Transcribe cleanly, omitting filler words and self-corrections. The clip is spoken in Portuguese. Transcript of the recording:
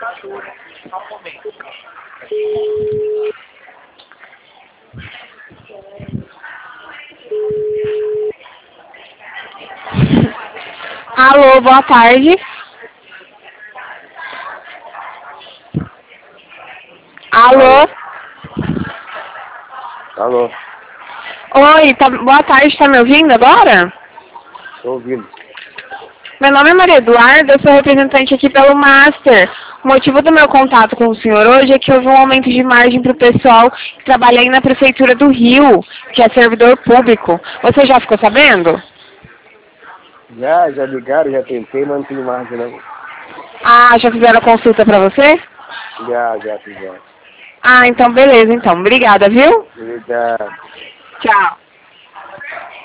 Alô, boa tarde. Alô? Alô, Oi, boa tarde, tá me ouvindo agora? tô ouvindo. Meu nome é Maria Eduarda, eu sou representante aqui pelo Master. O motivo do meu contato com o senhor hoje é que houve um aumento de margem para o pessoal que trabalha aí na Prefeitura do Rio, que é servidor público. Você já ficou sabendo? Já ligaram, já tentei, mas não tem margem não. Ah, já fizeram a consulta para você? Já fizeram. Ah, então beleza, então. Obrigada, viu? Obrigado. Tchau.